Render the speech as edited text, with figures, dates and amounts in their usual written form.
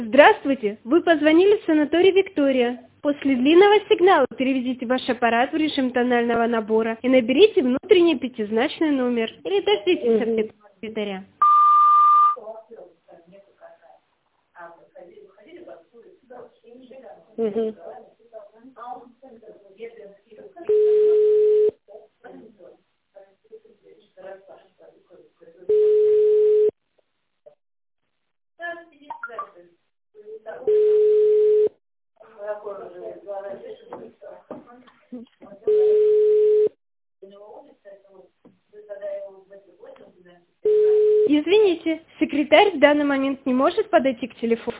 Здравствуйте! Вы позвонили в санаторий «Виктория». После длинного сигнала переведите ваш аппарат в режим тонального набора и наберите внутренний пятизначный номер. Или дождитесь ответа секретаря. Извините, секретарь в данный момент не может подойти к телефону.